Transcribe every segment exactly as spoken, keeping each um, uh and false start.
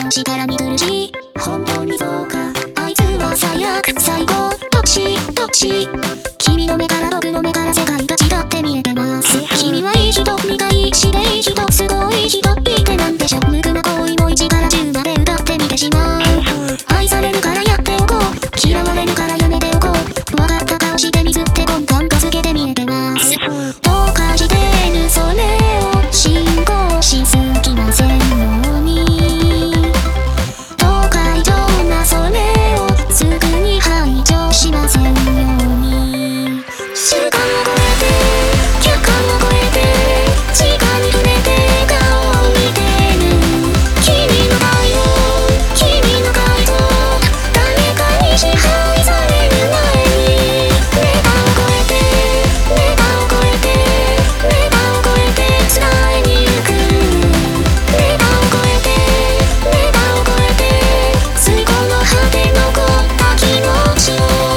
しから見苦しい。本当にそうか、あいつは最悪最高。どっちどっち、君の目から僕の目から世界が違って見えてます。君はいい人、苦いしていい人、すごい人言ってなんでしょ。無垢な恋もいちからじゅうまで歌ってみてしまう。愛されるからやっておこう、嫌われるからやめておこう。分かった顔して水って根幹かつけて見えてます。どうかしてるそれを信号しすぎませんように。どうか異常なそれをすぐに排除しませんように。習慣を超えて客観を超えて時間に触れて顔を見てる。君の愛を君の愛を誰かに支配される前にネタを超えてネタを超えてネタを超えて伝えに行く。ネタを超えてネタを超えて最後の果て残った気持ちを。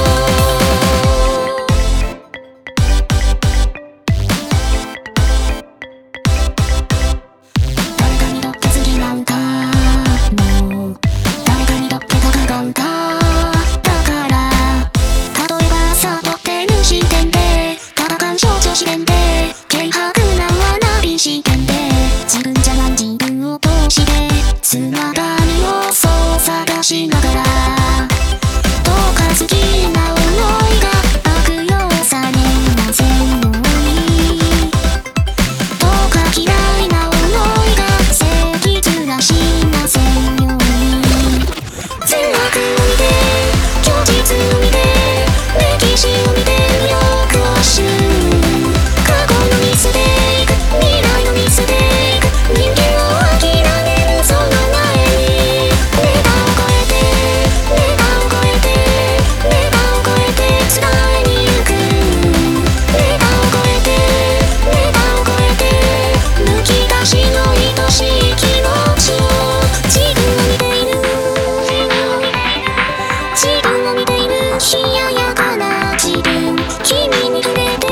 誰かにとって次なんかもう誰かにとって戦うかだから。例えば悟ってる視点で戦う象徴視点で軽薄な学び視点で自分じゃない自分を通してつながりをそう探しながら。どうか好きな想いが悪用されませんように。どうか嫌いな想いが正義ずらしませんように。善悪を見て虚実を見て歴史を見て魅力を知る。過去の見捨ていく未来の見捨ていく人間を諦めるその前にネタを超えてネタを超えてネタを超えて伝えに行く。ネタを超えてネタを超えてむき出しの愛しい気持ちを。自分を見ている自分を見ている冷ややかな自分。君に触れて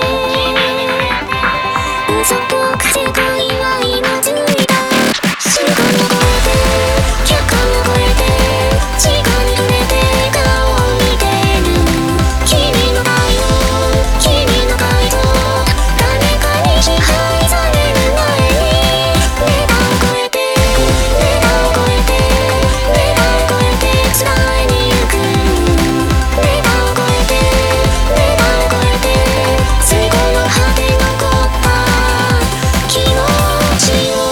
嘘っぽく世界は今ついた。習慣を超えて客観を超えて時間に触れて顔を見てる。君の愛を君の愛を誰かに支配される前にネタを超えてネタを超えてネタを超えて伝えに行く。ネタを超えてネタを超えて最後の果て残った気持ちを。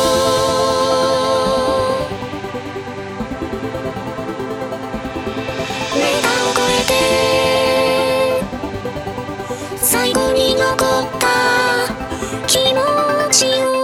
ネタを超えて最後に残った気持ちを。